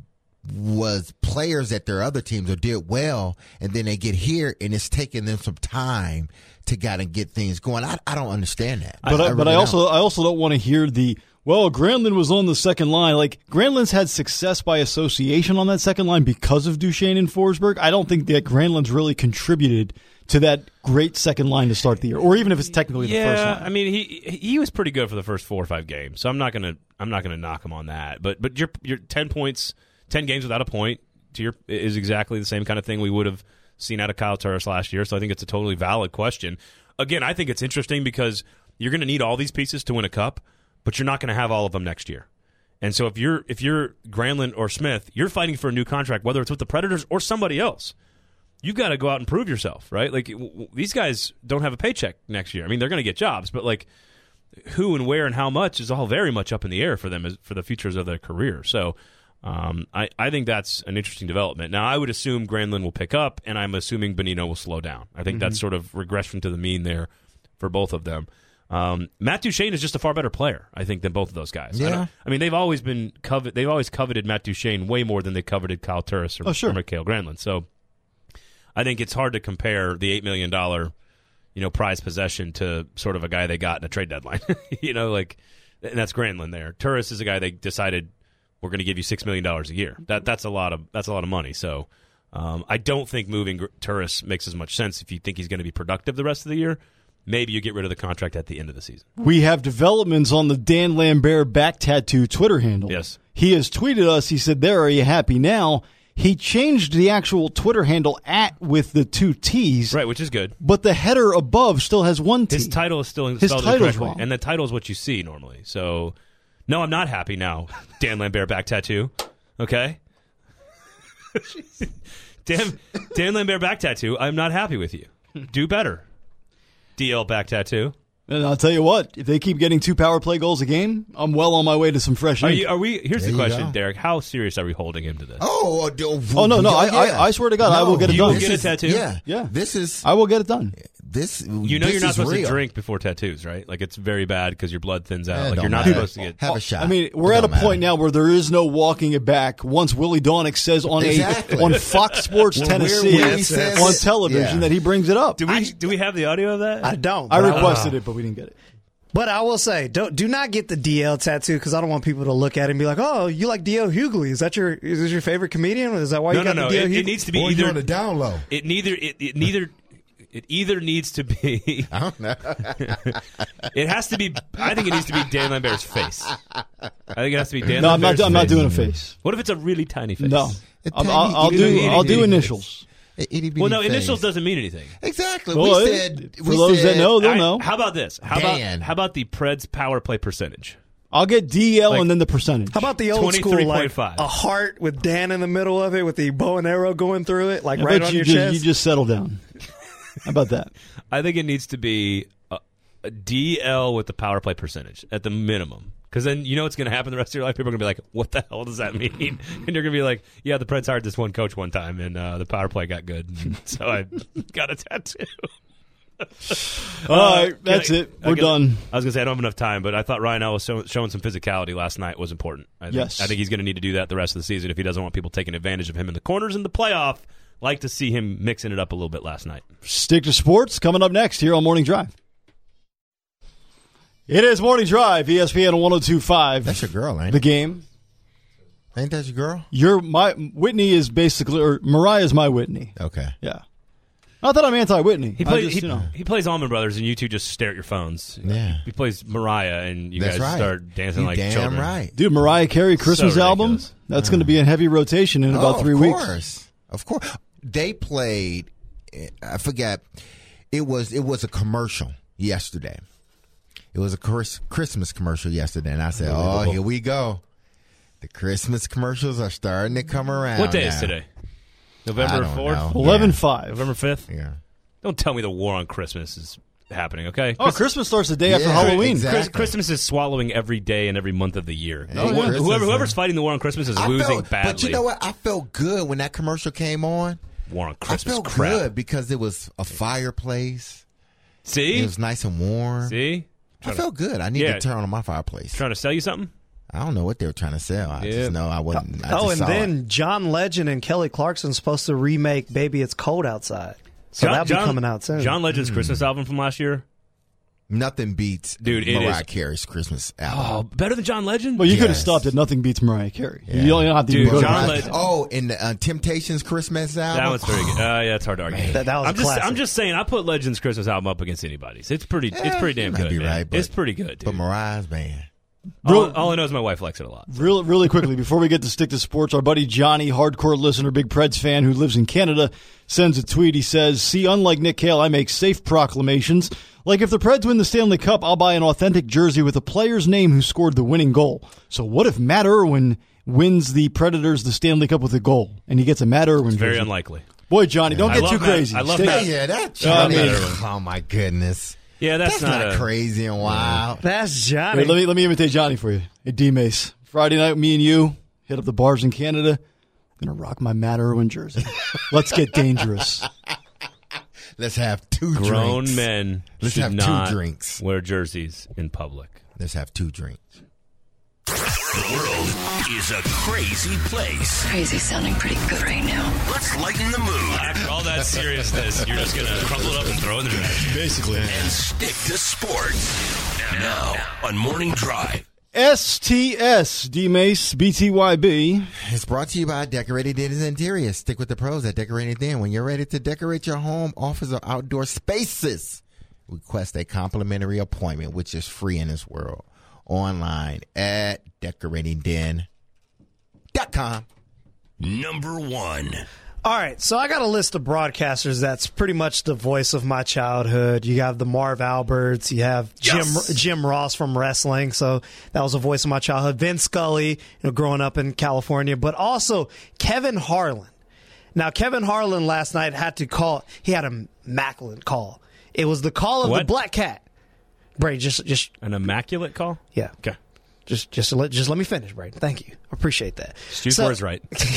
was players at their other teams or did well, and then they get here and it's taking them some time to get and get things going. I, I don't understand that. But I, I, I but really I also don't. I also don't want to hear the well, Granlund was on the second line. Like Granlund's had success by association on that second line because of Duchesne and Forsberg. I don't think that Granlund's really contributed to that great second line to start the year, or even if it's technically yeah, the first line. I mean, he he was pretty good for the first four or five games, so I'm not gonna I'm not gonna knock him on that. But but your your ten points, ten games without a point to your is exactly the same kind of thing we would have seen out of Kyle Turris last year. So I think it's a totally valid question. Again, I think it's interesting because you're going to need all these pieces to win a cup, but you're not going to have all of them next year. And so if you're if you're Granlund or Smith, you're fighting for a new contract, whether it's with the Predators or somebody else. You've got to go out and prove yourself, right? Like w- w- these guys don't have a paycheck next year. I mean, they're going to get jobs, but like who and where and how much is all very much up in the air for them as, for the futures of their career. So um, I, I think that's an interesting development. Now, I would assume Granlund will pick up, and I'm assuming Bonino will slow down. I think mm-hmm. that's sort of regression to the mean there for both of them. Um, Matt Duchene is just a far better player, I think, than both of those guys. Yeah. I, I mean, they've always been covet. They've always coveted Matt Duchene way more than they coveted Kyle Turris or, oh, sure. or Mikhail Granlund. So I think it's hard to compare the eight million dollars, you know, prize possession to sort of a guy they got in a trade deadline. you know, like, and that's Granlund there. Turris is a guy they decided we're going to give you six million dollars a year. That that's a lot of that's a lot of money. So um, I don't think moving Turris makes as much sense if you think he's going to be productive the rest of the year. Maybe you get rid of the contract at the end of the season. We have developments on the Dan Lambert back tattoo Twitter handle. Yes. He has tweeted us. He said, there, are you happy now? He changed the actual Twitter handle at with the two T's. Right, which is good. But the header above still has one T. His title is still His spelled title's incorrectly. wrong. And the title is what you see normally. So, no, I'm not happy now, Dan Lambert back tattoo. Okay? Dan, Dan Lambert back tattoo, I'm not happy with you. Do better. D L back tattoo. And I'll tell you what, if they keep getting two power play goals a game, I'm well on my way to some fresh Are, ink. you, are we? Here's There the you question, go. Derek. How serious are we holding him to this? Oh, oh, Oh, no, no, I- yeah. I- I swear to God, I will get it You done. will this get a is- tattoo? Yeah, Yeah. This is I will get it done. this. You know this you're not is supposed real. to drink before tattoos, right? Like it's very bad because your blood thins out. Eh, like don't you're not matter. supposed to get. Have a shot. I mean, we're It at a don't point matter. now where there is no walking it back once Willie Donick says on Exactly. a on Fox Sports When Tennessee we're- when he says on it, television yeah. that he brings it up. Do we? do we have the audio of that? I don't. I but requested it, but we didn't get it. But I will say, don't do not get the D L tattoo because I don't want people to look at it and be like, "Oh, you like D L Hughley? Is that your is this your favorite comedian? Is that why no, you no, got no. the D L It, Hughley?" it needs to be Or you're either on the down low. It neither. It, it neither. It either needs to be. I don't know. It has to be. I think it needs to be Dan Lambert's face. I think it has to be Dan. No, I'm Lambert's not. I'm not face. doing a face. What if it's a really tiny face? No, A I'll, tiny I'll, I'll itty do. bitty I'll do face. initials. Well, no, initials doesn't mean anything. Exactly. Well, we it- said for we those said, that know, they'll All right, know. How about this? How Dan. about how about the Preds power play percentage? I'll get D L Like- and then the percentage. How about the old school, twenty-three like point five. a heart with Dan in the middle of it with the bow and arrow going through it, like I right bet on you your just, chest? You just settle down. How about that? I think it needs to be a, a D L with the power play percentage at the minimum. Because then you know what's going to happen the rest of your life. People are going to be like, what the hell does that mean? And you're going to be like, yeah, the Preds hired this one coach one time, and uh, the power play got good. And so I got a tattoo. All right, that's I- it. I We're guess- done. I was going to say I don't have enough time, but I thought Ryan Ellis show, showing some physicality last night was important. I think, Yes. I think he's going to need to do that the rest of the season if he doesn't want people taking advantage of him in the corners in the playoff. Like to see him mixing it up a little bit last night. Stick to sports coming up next here on Morning Drive. It is Morning Drive, E S P N one oh two point five. That's your girl, ain't The it? game. Ain't that your girl? Your my Whitney is basically, or Mariah's my Whitney. Okay. Yeah. Not that I'm anti-Whitney. He I plays. just, he, you know. he plays Allman Brothers, and you two just stare at your phones. Yeah. He plays Mariah, and you That's guys right. start dancing You like damn children. right. Dude, Mariah Carey Christmas So album. ridiculous. That's going to be in heavy rotation in about oh, three of weeks. course. Of course. They played, I forget, it was it was a commercial yesterday. It was a Chris, Christmas commercial yesterday, and I said, oh, here we go. The Christmas commercials are starting to come around. What day now. is today? I November don't fourth? know. eleven Yeah. five. November fifth? Yeah. Don't tell me the war on Christmas is happening, okay? Oh, Christmas starts the day after Yeah, Halloween. exactly. Chris- Christmas is swallowing every day and every month of the year. Oh, Whoever- yeah. Christmas, Whoever, uh, whoever's fighting the war on Christmas is I losing felt, badly. But you know what? I felt good when that commercial came on. War on I Christmas felt crap. good because it was a fireplace. See? It was nice and warm. See? I felt good. I need Yeah. to turn on my fireplace. Trying to sell you something? I don't know what they were trying to sell. I Yeah. just know I wasn't. I oh, just and saw then it. John Legend and Kelly Clarkson supposed to remake "Baby It's Cold Outside," so John- that'll be John- coming out soon. John Legend's Christmas album from last year. Nothing beats Dude, it Mariah is- Carey's Christmas album. Oh, better than John Legend? Well, you could have Yes. stopped at Nothing Beats Mariah Carey. Yeah. You don't have to Dude, even go to John that. Legend- Oh, and the uh, Temptations Christmas album. That one's very good. Uh, yeah, it's hard to argue. That- that was I'm a just, classic. I'm just saying, I put Legend's Christmas album up against anybody's. It's pretty, it's Yeah, pretty damn you might good. be man. right, but- it's pretty good, dude. But Mariah's, man. all, all I know is my wife likes it a lot. Real, really quickly, before we get to Stick to Sports, our buddy Johnny, hardcore listener, big Preds fan who lives in Canada, sends a tweet. He says, see, unlike Nick Cale, I make safe proclamations. Like if the Preds win the Stanley Cup, I'll buy an authentic jersey with a player's name who scored the winning goal. So what if Matt Irwin wins the Predators the Stanley Cup with a goal, and he gets a Matt Irwin It's very jersey? unlikely. Boy, Johnny, don't I get love too Matt- crazy. I love Stay- Matt- Yeah, that. Oh, I mean, Matt Irwin. oh my goodness. Yeah, that's, That's not, not a, crazy and wild. That's Johnny. Wait, let me let me imitate Johnny for you. Hey, D Mace. Friday night, me and you hit up the bars in Canada. I'm gonna rock my Matt Irwin jersey. Let's get dangerous. Let's have two Grown drinks. men Let's should have not two drinks. wear jerseys in public. Let's have two drinks. The world is a crazy place. Crazy sounding pretty good right now. Let's lighten the mood. After all that seriousness, you're just going to crumple it up and throw it in the trash. Basically. And stick to sports. Now on Morning Drive. S T S, D Mace, B T Y B. It's brought to you by Decorated Den's Interiors. Stick with the pros at Decorated Den. When you're ready to decorate your home, office, or outdoor spaces, request a complimentary appointment, which is free in this world. Online at decorating den dot com. Number one. All right, so I got a list of broadcasters that's pretty much the voice of my childhood. You have the Marv Alberts, you have Jim Yes. Jim Ross from wrestling, so that was a voice of my childhood. Vin Scully, you know, growing up in California, but also Kevin Harlan. Now, Kevin Harlan last night had to call. He had an immaculate call. It was the call of What? the Black Cat. Brady, just just An immaculate call? yeah, Okay. just just let just let me finish, Brady. Thank you, appreciate that. Stu's So- words right.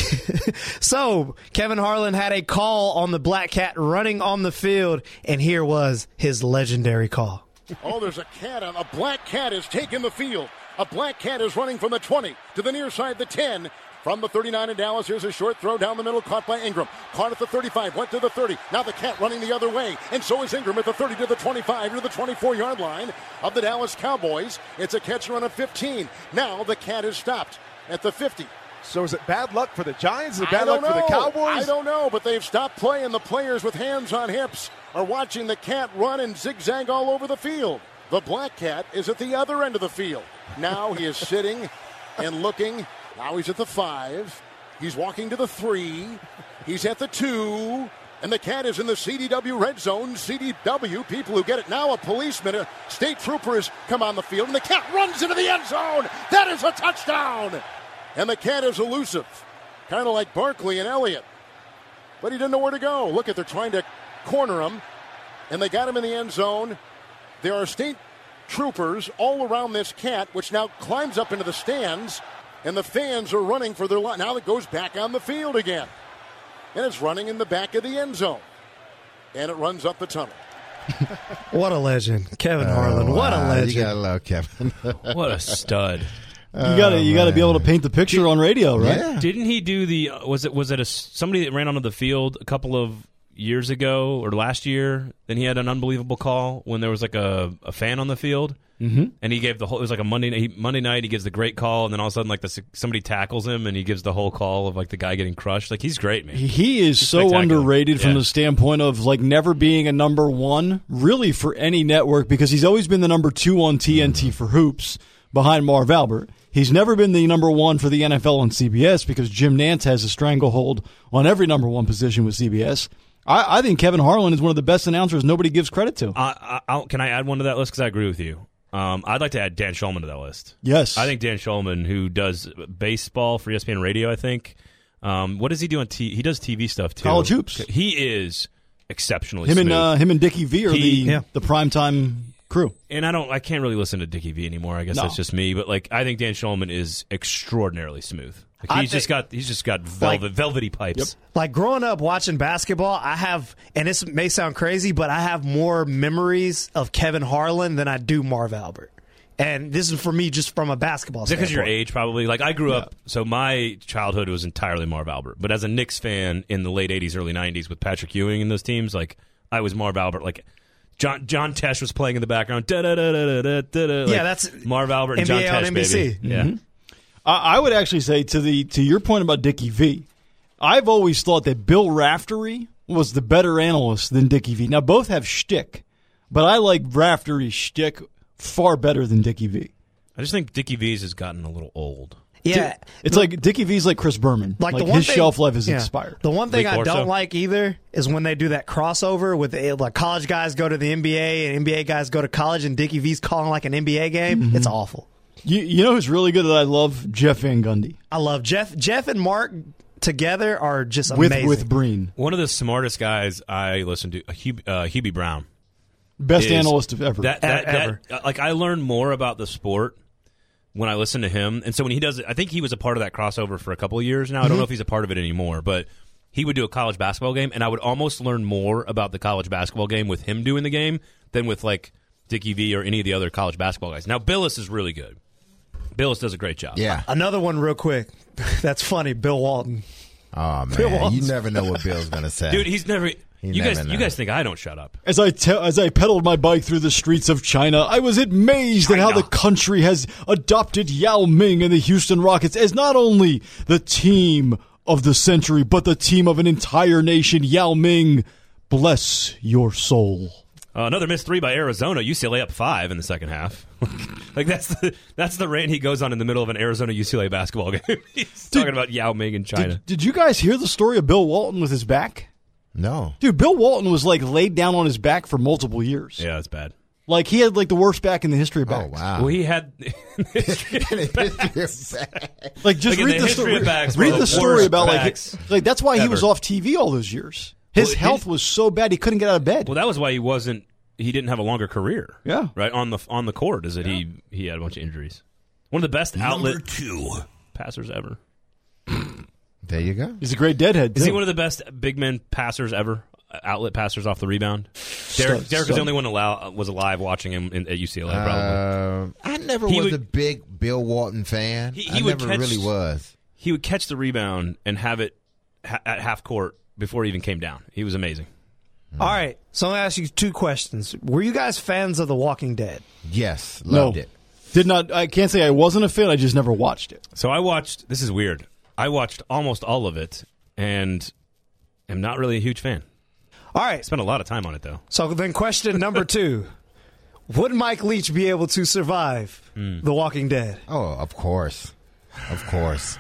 So, Kevin Harlan had a call on the Black Cat running on the field, and here was his legendary call. Oh, there's a cat. On, a black cat is taking the field. A black cat is running from the twenty to the near side, the ten. From the thirty-nine in Dallas, here's a short throw down the middle, caught by Ingram. Caught at the thirty-five, went to the thirty. Now the cat running the other way, and so is Ingram at the thirty to the twenty-five to the twenty-four-yard line of the Dallas Cowboys. It's a catch run of fifteen. Now the cat is stopped at the fifty. So is it bad luck for the Giants? Is it I bad luck don't for the know. Cowboys? I don't know, but they've stopped playing. The players with hands on hips are watching the cat run and zigzag all over the field. The Black Cat is at the other end of the field. Now he is sitting and looking. Now he's at the five. He's walking to the three. He's at the two. And the cat is in the C D W red zone. C D W, people who get it. Now a policeman, a state trooper has come on the field. And the cat runs into the end zone. That is a touchdown. And the cat is elusive. Kind of like Barkley and Elliott. But he didn't know where to go. Look at, they're trying to corner him. And they got him in the end zone. There are state troopers all around this cat, which now climbs up into the stands. And the fans are running for their life. Now it goes back on the field again. And it's running in the back of the end zone. And it runs up the tunnel. What a legend, Kevin Harlan. What a Wow, legend. You gotta love Kevin. What a stud. You gotta you gotta be able to paint the picture on radio, right? Yeah. Didn't he do the? uh, Was it was it a somebody that ran onto the field a couple of years ago or last year? Then he had an unbelievable call when there was like a, a fan on the field, mm-hmm. and he gave the whole. It was like a Monday night. He, Monday night, he gives the great call, and then all of a sudden, like the somebody tackles him, and he gives the whole call of like the guy getting crushed. Like he's great, man. He is He's so spectacular. underrated from Yeah. the standpoint of like never being a number one, really for any network, because he's always been the number two on T N T for hoops behind Marv Albert. He's never been the number one for the N F L on C B S because Jim Nantz has a stranglehold on every number one position with C B S. I, I think Kevin Harlan is one of the best announcers nobody gives credit to. I, I, I'll, can I add one to that list? Because I agree with you. Um, I'd like to add Dan Shulman to that list. Yes. I think Dan Shulman, who does baseball for E S P N Radio, I think. Um, what does he do on T V? He does T V stuff, too. College hoops. He is exceptionally Him smooth. and uh, him and Dickie V are He- the yeah. the primetime crew. And I don't, I can't really listen to Dickie V anymore. I guess No. that's just me. But like, I think Dan Shulman is extraordinarily smooth. Like, I he's just think- got, he's just got velvet, Like- velvety pipes. Like growing up watching basketball, I have, and this may sound crazy, but I have more memories of Kevin Harlan than I do Marv Albert. And this is for me just from a basketball Is it standpoint. because your age, probably? Like, I grew Yeah. up, so my childhood was entirely Marv Albert. But as a Knicks fan in the late eighties, early nineties with Patrick Ewing and those teams, like, I was Marv Albert. Like, John John Tesh was playing in the background. Da, da, da, da, da, da, da, like, Yeah, that's Marv Albert and N B A John on Tesh, N B C. baby. Yeah. Mhm. I, I would actually say to the to your point about Dickie V, I've always thought that Bill Raftery was the better analyst than Dickie V. Now, both have shtick, but I like Raftery's shtick far better than Dickie V. I just think Dickie V's has gotten a little old. Yeah. It's like Dickie V's like Chris Berman. Like, Like, the one his thing, shelf life is yeah. expired. The one thing Lee I Corso? don't like either is when they do that crossover with the, like college guys go to the N B A and N B A guys go to college and Dickie V's calling like an N B A game. Mm-hmm. It's awful. You, you know who's really good that I love? Jeff Van Gundy. I love Jeff. Jeff and Mark together are just With, amazing. with Breen. One of the smartest guys I listened to, uh, Hub, uh, Hubie Brown. Best is- analyst of ever. That, that, Ever. that- like, I learned more about the sport when I listen to him. And so when he does it, I think he was a part of that crossover for a couple of years now. I don't know if he's a part of it anymore, but he would do a college basketball game, and I would almost learn more about the college basketball game with him doing the game than with, like, Dickie V or any of the other college basketball guys. Now, Billis is really good. Billis does a great job. Yeah. Another one real quick. That's funny. Bill Walton. Oh, Bill man. You Walton's- never know what Bill's going to say. Dude, he's never... He you never guys, you knows. guys think I don't shut up? As I te- as I pedaled my bike through the streets of China, I was amazed at how the country has adopted Yao Ming and the Houston Rockets as not only the team of the century, but the team of an entire nation. Yao Ming, bless your soul. Uh, another missed three by Arizona. U C L A up five in the second half. Like that's the that's the rant he goes on in the middle of an Arizona U C L A basketball game. He's talking about Yao Ming in China. Did, did you guys hear the story of Bill Walton with his back? No. Dude, Bill Walton was like laid down on his back for multiple years. Yeah, that's bad. Like he had like the worst back in the history of backs. Oh, wow. Well, he had Like just Like, in read the the, history story. of backs, read one of the the story worst about like backs like that's why he ever. was off T V all those years. His Well, health did- was so bad he couldn't get out of bed. well, that was why he wasn't. He didn't have a longer career. Yeah. right on the on the court. Is that he he had a bunch of injuries. One of the best outlet Number two. passers ever. There you go. He's a great deadhead. Is too. he one of the best big men passers ever? Uh, Outlet passers off the rebound. Derek, Stud- Derek was stud. the only one allow, was alive watching him in, at U C L A. Probably. Uh, I never He was would- a big Bill Walton fan. He- he I would never catch- really was. He would catch the rebound and have it ha- at half court before he even came down. He was amazing. All right. So I'm going to ask you two questions. Were you guys fans of The Walking Dead? Yes, No. loved it. Did not. I can't say I wasn't a fan. I just never watched it. So I watched. This is weird. I watched almost all of it, and am not really a huge fan. All right. Spent a lot of time on it though. So then question number two. Would Mike Leach be able to survive Hmm. The Walking Dead? Oh, of course. Of course.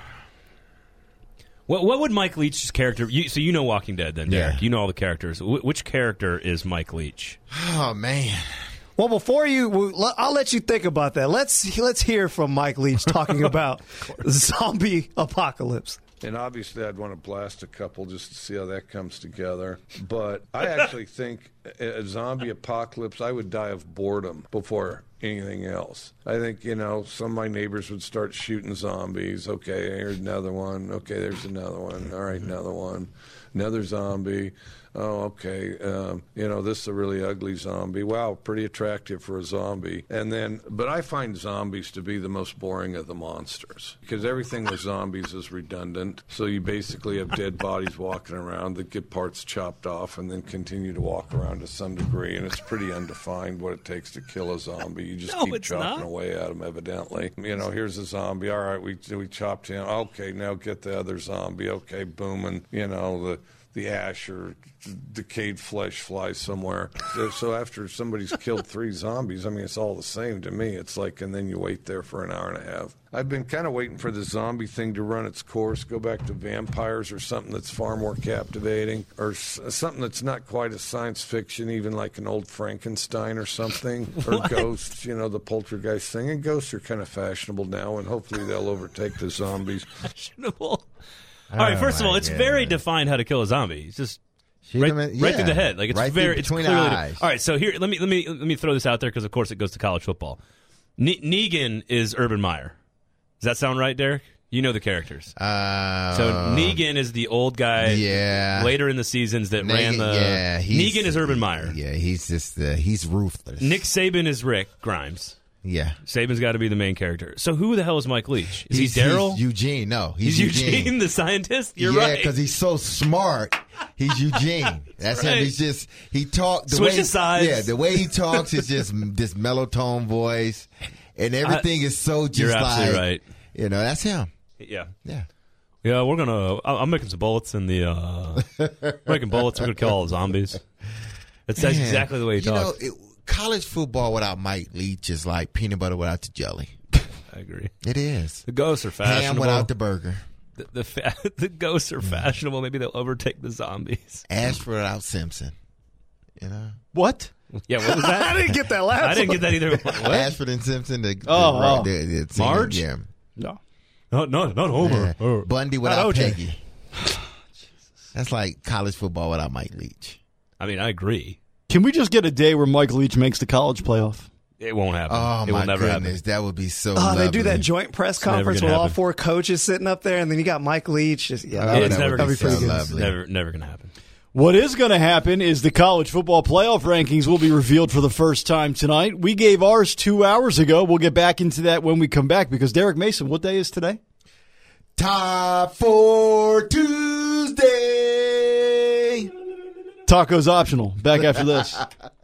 What what would Mike Leach's character? You, so you know Walking Dead, then Derek. Yeah. You know all the characters. Wh- which character is Mike Leach? Oh, man. Well, before you, well, I'll let you think about that. Let's let's hear from Mike Leach talking about zombie apocalypse. And obviously, I'd want to blast a couple just to see how that comes together. But I actually think a zombie apocalypse, I would die of boredom before anything else. I think, you know, some of my neighbors would start shooting zombies. Okay, here's another one. Okay, there's another one. All right, another one. Another zombie. Oh, okay. Um, you know, this is a really ugly zombie. Wow, pretty attractive for a zombie. And then, but I find zombies to be the most boring of the monsters because everything with zombies is redundant. So you basically have dead bodies walking around that get parts chopped off and then continue to walk around to some degree. And it's pretty undefined what it takes to kill a zombie. You just No, keep it's chopping not. away at them, evidently. You know, here's a zombie. All right, we we chopped him. Okay, now get the other zombie. Okay, boom, and you know the. the ash or decayed flesh flies somewhere. So, so after somebody's killed three zombies, I mean, it's all the same to me. It's like, and then you wait there for an hour and a half. I've been kind of waiting for the zombie thing to run its course, go back to vampires or something that's far more captivating, or s- something that's not quite a science fiction, even like an old Frankenstein or something, or ghosts, you know, the poltergeist thing. And ghosts are kind of fashionable now, and hopefully they'll overtake the zombies. Fashionable. All right, Oh, first of my all, it's God. very defined how to kill a zombie. It's just Shoot right, him in- right yeah. through the head. Like it's Right very through it's between the clearly. eyes. All right, so here let me let me let me throw this out there because of course it goes to college football. Ne- Negan is Urban Meyer. Does that sound right, Derek? You know the characters. Uh, So Negan is the old guy. Yeah. Later in the seasons that ran Negan- the. yeah, he's- Negan is Urban Meyer. Yeah, he's just uh, he's ruthless. Nick Saban is Rick Grimes. Yeah. Saban's got to be the main character. So who the hell is Mike Leach? Is he's, he Daryl? He's Eugene. No, he's, he's Eugene. Eugene, the scientist? You're yeah, right. Yeah, because he's so smart. He's Eugene. That's, That's right. him. He's just, he talks. Switch way, his sides. Yeah, the way he talks is just this mellow tone voice. And everything I, is so just you're like. absolutely right. You know, that's him. Yeah. Yeah. Yeah, we're going to, I'm making some bullets in the, uh, making bullets. We're going to kill all the zombies. That's, that's exactly the way he you talks. Know, it, college football without Mike Leach is like peanut butter without the jelly. I agree. It is. The ghosts are fashionable. Ham without the burger. The the, fa- the ghosts are fashionable. Maybe they'll overtake the zombies. Ashford without Simpson. You know what? Yeah, what was that? I didn't get that last. I didn't get that either. What? Ashford and Simpson. The, oh, the, oh. The, the, the Marge? Yeah. No, no, no, not Homer. Yeah. Bundy without not Peggy. That's like college football without Mike Leach. I mean, I agree. Can we just get a day where Mike Leach makes the college playoff? It won't happen. Oh, it my will never goodness. happen. That would be so Oh, lovely. they do that joint press It's conference with happen. all four coaches sitting up there, and then you got Mike Leach. Just, yeah, Oh, that it's would, never that'd be gonna pretty so good. lovely. Never, never going to happen. What is going to happen is the college football playoff rankings will be revealed for the first time tonight. We gave ours two hours ago. We'll get back into that when we come back because, Derek Mason, what day is today? Top four Tuesday. Tacos optional. Back after this.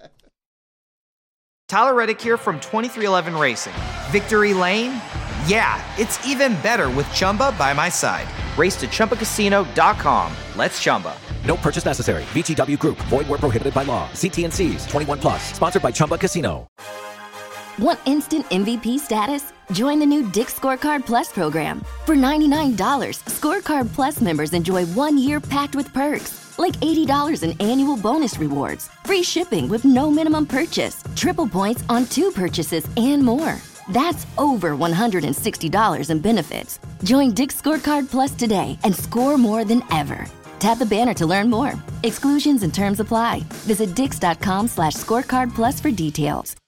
Tyler Reddick here from twenty-three eleven Racing. Victory Lane? Yeah, it's even better with Chumba by my side. Race to Chumba Casino dot com. Let's Chumba. No purchase necessary. V G W Group. Void where prohibited by law. See T N Cs. twenty-one plus. Sponsored by Chumba Casino. Want instant M V P status? Join the new Dick's Scorecard Plus program. For ninety-nine dollars, Scorecard Plus members enjoy one year packed with perks, like eighty dollars in annual bonus rewards, free shipping with no minimum purchase, triple points on two purchases, and more. That's over one hundred sixty dollars in benefits. Join Dick's Scorecard Plus today and score more than ever. Tap the banner to learn more. Exclusions and terms apply. Visit dix.com slash scorecard plus for details.